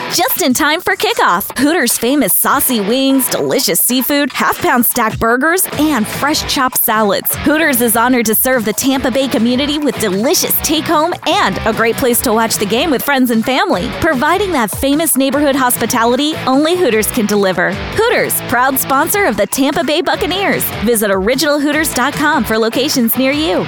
just in time for kickoff. Hooters' famous saucy wings, delicious seafood, half-pound stacked burgers, and fresh chopped salads. Hooters is honored to serve the Tampa Bay community with delicious take-home and a great place to watch the game with friends and family. Providing that famous neighborhood hospitality only Hooters can deliver. Hooters, proud sponsor of the Tampa Bay Buccaneers. Visit originalhooters.com for locations near you.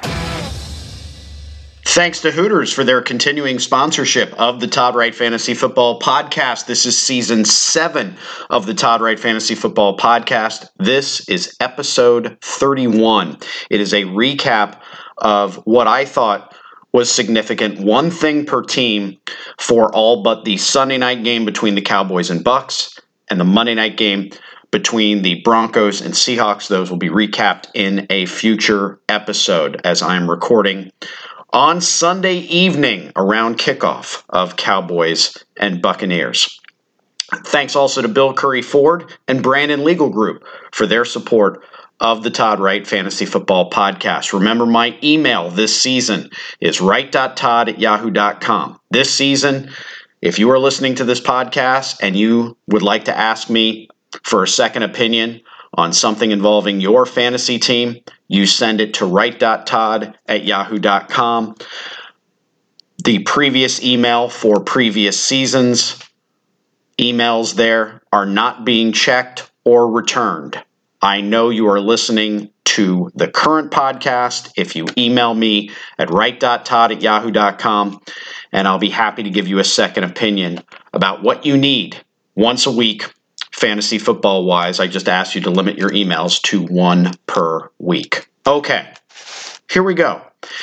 Thanks to Hooters for their continuing sponsorship of the Todd Wright Fantasy Football Podcast. This is season 7 of the Todd Wright Fantasy Football Podcast. This is episode 31. It is a recap of what I thought was significant, one thing per team for all but the Sunday night game between the Cowboys and Bucks and the Monday night game between the Broncos and Seahawks. Those will be recapped in a future episode as I'm recording on Sunday evening around kickoff of Cowboys and Buccaneers. Thanks also to Bill Curry Ford and Brandon Legal Group for their support of the Todd Wright Fantasy Football Podcast. Remember, my email this season is wright.todd@yahoo.com. This season, if you are listening to this podcast and you would like to ask me for a second opinion on something involving your fantasy team, you send it to wright.todd@yahoo.com. The previous email for previous seasons, emails there are not being checked or returned. I know you are listening to the current podcast if you email me at wright.todd@yahoo.com, and I'll be happy to give you a second opinion about what you need once a week fantasy football wise. I just ask you to limit your emails to 1 per week. Okay, here we go.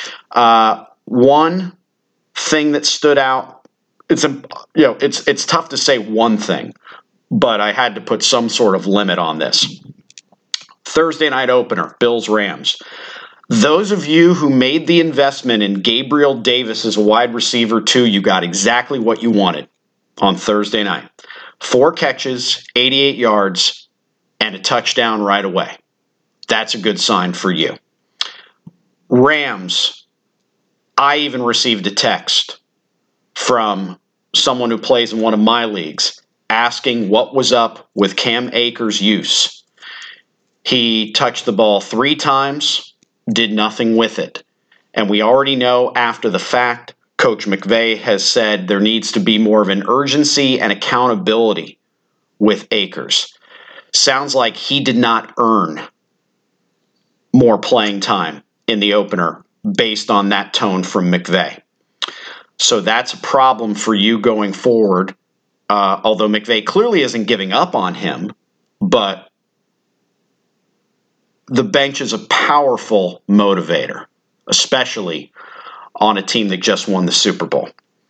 One thing that stood out, it's tough to say one thing, but I had to put some sort of limit on this. Thursday night opener, Bills-Rams. Those of you who made the investment in Gabriel Davis as a wide receiver too, you got exactly what you wanted on Thursday night. 4 catches, 88 yards, and a touchdown right away. That's a good sign for you. Rams, I even received a text from someone who plays in one of my leagues asking what was up with Cam Akers' use. He touched the ball 3 times, did nothing with it. And we already know after the fact, Coach McVay has said there needs to be more of an urgency and accountability with Akers. Sounds like he did not earn more playing time in the opener based on that tone from McVay. So that's a problem for you going forward, although McVay clearly isn't giving up on him, but the bench is a powerful motivator, especially on a team that just won the Super Bowl.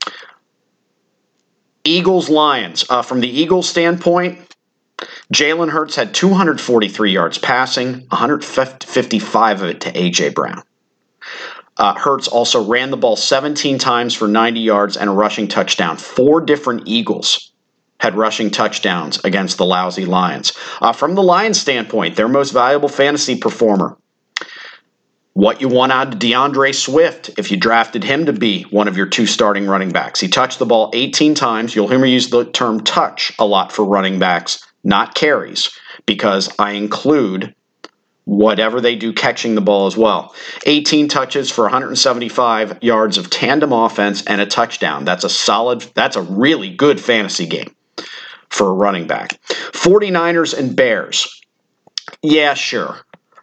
Eagles-Lions. From the Eagles standpoint, Jalen Hurts had 243 yards passing, 155 of it to A.J. Brown. Hurts also ran the ball 17 times for 90 yards and a rushing touchdown. 4 different Eagles had rushing touchdowns against the lousy Lions. From the Lions standpoint, their most valuable fantasy performer, what you want out of DeAndre Swift if you drafted him to be one of your 2 starting running backs. He touched the ball 18 times. You'll hear me use the term touch a lot for running backs, not carries, because I include whatever they do catching the ball as well. 18 touches for 175 yards of tandem offense and a touchdown. That's a really good fantasy game for a running back. 49ers and Bears. Yeah, sure.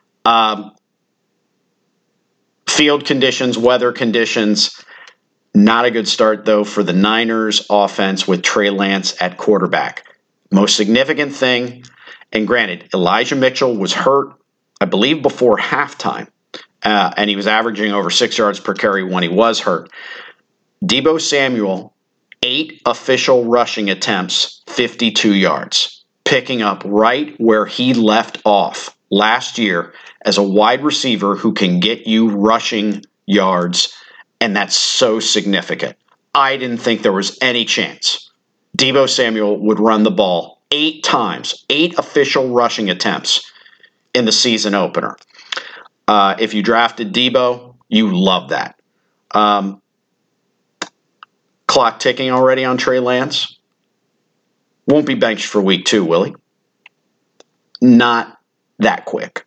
Field conditions, weather conditions, not a good start, though, for the Niners offense with Trey Lance at quarterback. Most significant thing, and granted, Elijah Mitchell was hurt, I believe, before halftime, and he was averaging over 6 yards per carry when he was hurt. Deebo Samuel, 8 official rushing attempts, 52 yards, picking up right where he left off last year as a wide receiver who can get you rushing yards, and that's so significant. I didn't think there was any chance Deebo Samuel would run the ball 8 times, 8 official rushing attempts in the season opener. If you drafted Deebo, you love that. Clock ticking already on Trey Lance. Won't be benched for week 2, will he? Not that quick.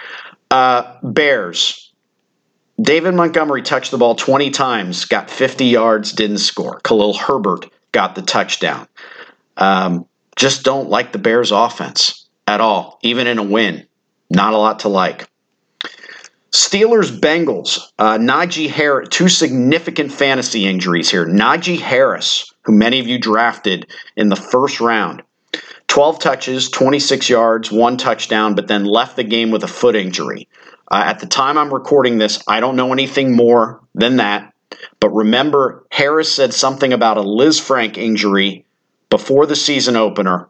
Bears. David Montgomery touched the ball 20 times, got 50 yards, didn't score. Khalil Herbert got the touchdown. Just don't like the Bears' offense at all, even in a win. Not a lot to like. Steelers-Bengals. Najee Harris, 2 significant fantasy injuries here. Najee Harris, who many of you drafted in the first round, 12 touches, 26 yards, 1 touchdown, but then left the game with a foot injury. At the time I'm recording this, I don't know anything more than that. But remember, Harris said something about a Liz Frank injury before the season opener.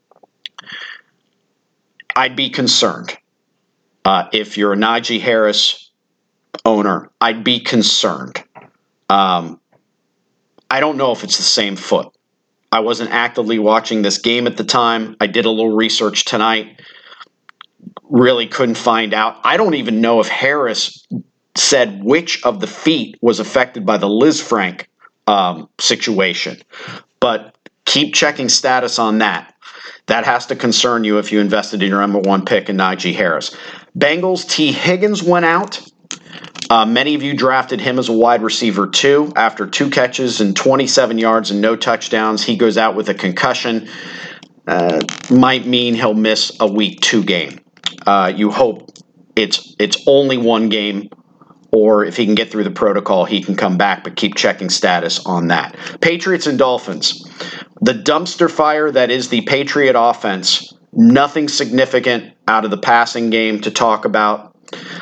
I'd be concerned. If you're a Najee Harris owner, I'd be concerned. I don't know if it's the same foot. I wasn't actively watching this game at the time. I did a little research tonight. Really couldn't find out. I don't even know if Harris said which of the feet was affected by the Liz Frank situation. But keep checking status on that. That has to concern you if you invested in your number 1 pick in Najee Harris. Bengals, T. Higgins went out. Many of you drafted him as a wide receiver too. After 2 catches and 27 yards and no touchdowns, he goes out with a concussion. Might mean he'll miss a week 2 game. You hope it's only 1 game, or if he can get through the protocol, he can come back, but keep checking status on that. Patriots and Dolphins. The dumpster fire that is the Patriot offense, nothing significant out of the passing game to talk about.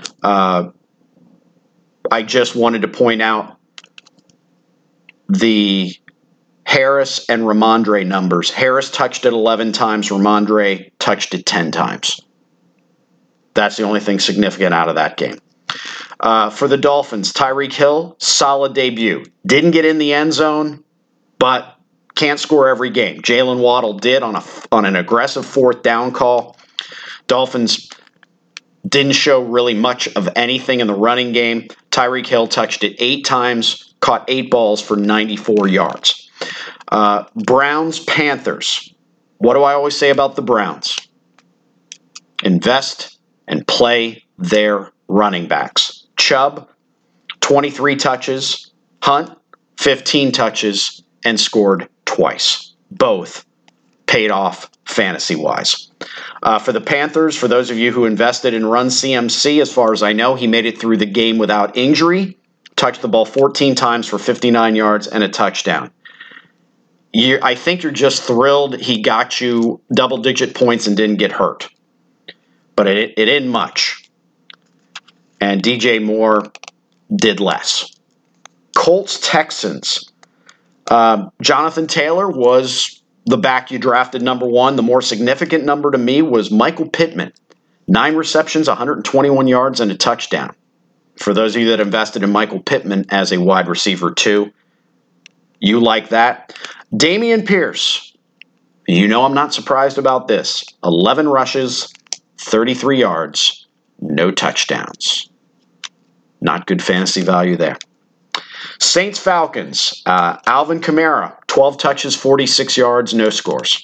I just wanted to point out the Harris and Ramondre numbers. Harris touched it 11 times. Ramondre touched it 10 times. That's the only thing significant out of that game. For the Dolphins, Tyreek Hill, solid debut. Didn't get in the end zone, but can't score every game. Jalen Waddle did on an aggressive 4th down call. Dolphins didn't show really much of anything in the running game. Tyreek Hill touched it 8 times, caught 8 balls for 94 yards. Browns, Panthers. What do I always say about the Browns? Invest and play their running backs. Chubb, 23 touches. Hunt, 15 touches, and scored twice. Both paid off fantasy-wise. For the Panthers, for those of you who invested in Run CMC, as far as I know, he made it through the game without injury, touched the ball 14 times for 59 yards and a touchdown. I think you're just thrilled he got you double-digit points and didn't get hurt. But it didn't much. And DJ Moore did less. Colts, Texans. Jonathan Taylor was the back you drafted number 1. The more significant number to me was Michael Pittman. 9 receptions, 121 yards, and a touchdown. For those of you that invested in Michael Pittman as a wide receiver too, you like that. Dameon Pierce. You know I'm not surprised about this. 11 rushes, 33 yards, no touchdowns. Not good fantasy value there. Saints Falcons. Alvin Kamara, 12 touches, 46 yards, no scores.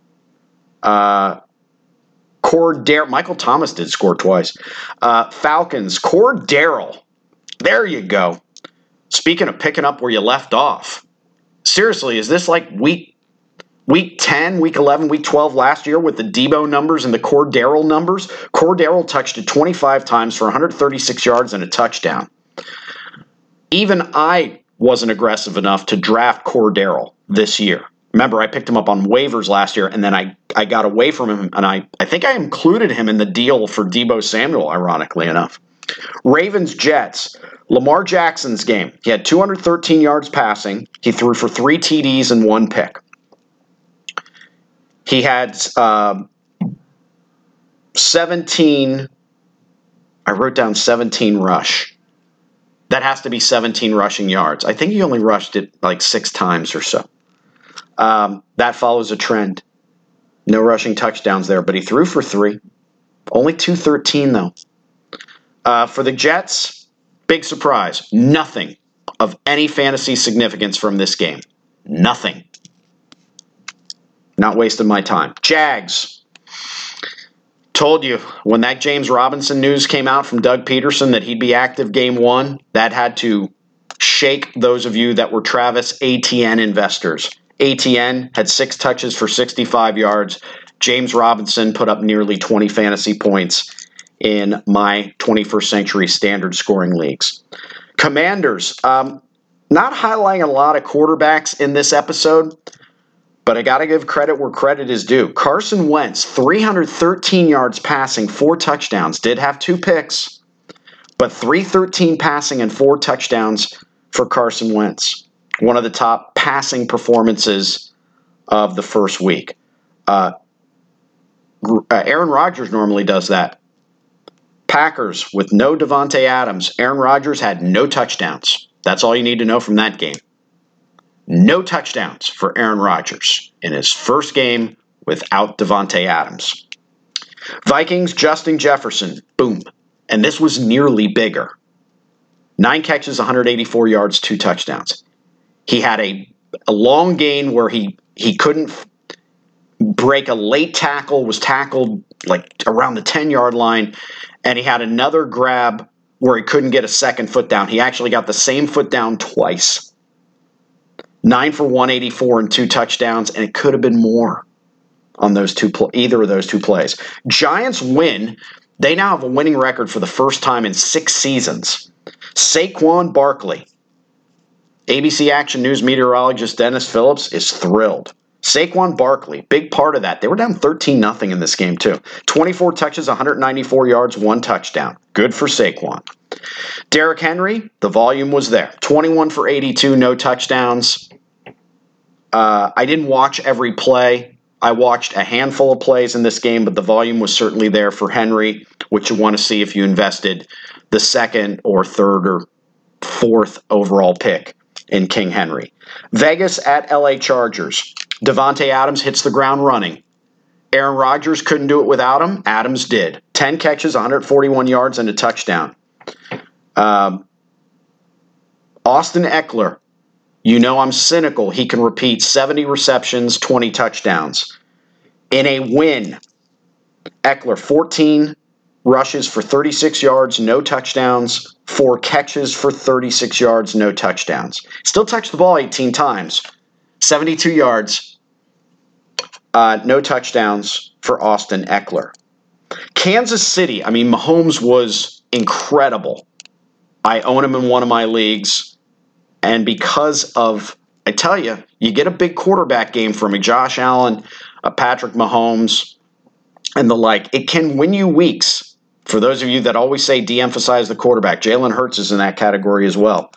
Michael Thomas did score twice. Falcons, Cordero. There you go. Speaking of picking up where you left off. Seriously, is this like week 10, week 11, week 12 last year with the Debo numbers and the Cordero numbers? Cordero touched it 25 times for 136 yards and a touchdown. Even I wasn't aggressive enough to draft Cordero this year. Remember, I picked him up on waivers last year, and then I got away from him, and I think I included him in the deal for Debo Samuel, ironically enough. Ravens, Jets. Lamar Jackson's game. He had 213 yards passing. He threw for 3 TDs and 1 pick. He had 17, I wrote down 17 rush. That has to be 17 rushing yards. I think he only rushed it like 6 times or so. That follows a trend. No rushing touchdowns there, but he threw for 3. Only 213 though. For the Jets, big surprise. Nothing of any fantasy significance from this game. Nothing. Not wasting my time. Jags. Told you, when that James Robinson news came out from Doug Peterson that he'd be active game 1, that had to shake those of you that were Travis Etienne investors. Etienne had 6 touches for 65 yards. James Robinson put up nearly 20 fantasy points in my 21st Century Standard scoring leagues. Commanders, not highlighting a lot of quarterbacks in this episode, but I got to give credit where credit is due. Carson Wentz, 313 yards passing, 4 touchdowns. Did have 2 picks, but 313 passing and 4 touchdowns for Carson Wentz. One of the top passing performances of the first week. Aaron Rodgers normally does that. Packers with no Davante Adams. Aaron Rodgers had no touchdowns. That's all you need to know from that game. No touchdowns for Aaron Rodgers in his first game without Davante Adams. Vikings, Justin Jefferson. Boom. And this was nearly bigger. 9 catches, 184 yards, 2 touchdowns. He had a long gain where he couldn't break a late tackle, was tackled like around the 10-yard line, and he had another grab where he couldn't get a second foot down. He actually got the same foot down twice. 9 for 184 and 2 touchdowns, and it could have been more on either of those 2 plays. Giants win. They now have a winning record for the first time in 6 seasons. Saquon Barkley. ABC Action News meteorologist Dennis Phillips is thrilled. Saquon Barkley, big part of that. They were down 13-0 in this game, too. 24 touches, 194 yards, 1 touchdown. Good for Saquon. Derrick Henry, the volume was there. 21 for 82, no touchdowns. I didn't watch every play. I watched a handful of plays in this game, but the volume was certainly there for Henry, which you want to see if you invested the 2nd or 3rd or 4th overall pick in King Henry. Vegas at LA Chargers. Davante Adams hits the ground running. Aaron Rodgers couldn't do it without him. Adams did. 10 catches, 141 yards, and a touchdown. Austin Eckler. You know I'm cynical. He can repeat 70 receptions, 20 touchdowns. In a win, Eckler, 14 rushes for 36 yards, no touchdowns. 4 catches for 36 yards, no touchdowns. Still touched the ball 18 times. 72 yards, no touchdowns for Austin Eckler. Kansas City, Mahomes was incredible. I own him in one of my leagues. And because of, I tell you, you get a big quarterback game from a Josh Allen, a Patrick Mahomes, and the like. It can win you weeks. For those of you that always say de-emphasize the quarterback, Jalen Hurts is in that category as well.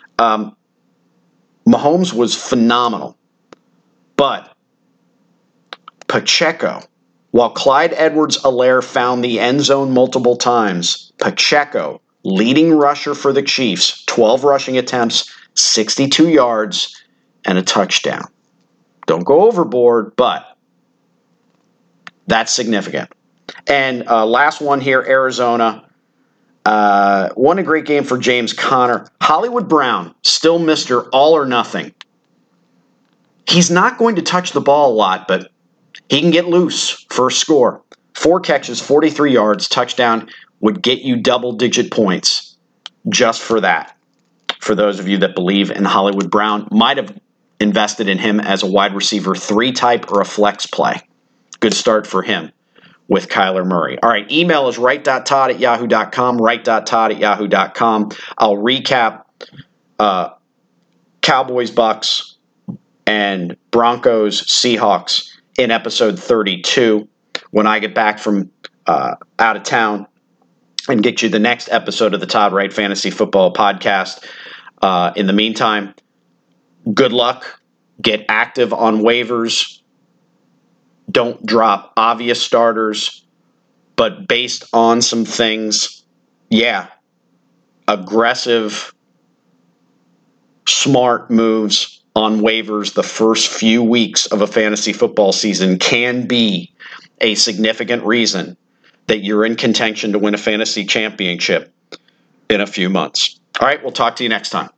Mahomes was phenomenal. But Pacheco, while Clyde Edwards-Helaire found the end zone multiple times, Pacheco, leading rusher for the Chiefs, 12 rushing attempts, 62 yards, and a touchdown. Don't go overboard, but that's significant. And last one here, Arizona. Won a great game for James Conner. Hollywood Brown, still Mr. All or Nothing. He's not going to touch the ball a lot, but he can get loose for a score. 4 catches, 43 yards, touchdown, would get you double-digit points just for that. For those of you that believe in Hollywood Brown, might have invested in him as a wide receiver 3 type or a flex play. Good start for him with Kyler Murray. All right, email is right.todd@yahoo.com, right.todd@yahoo.com. I'll recap Cowboys, Bucks, and Broncos, Seahawks in episode 32 when I get back from out of town and get you the next episode of the Todd Wright Fantasy Football Podcast. In the meantime, good luck. Get active on waivers. Don't drop obvious starters, but based on some things, aggressive, smart moves on waivers the first few weeks of a fantasy football season can be a significant reason that you're in contention to win a fantasy championship in a few months. All right, we'll talk to you next time.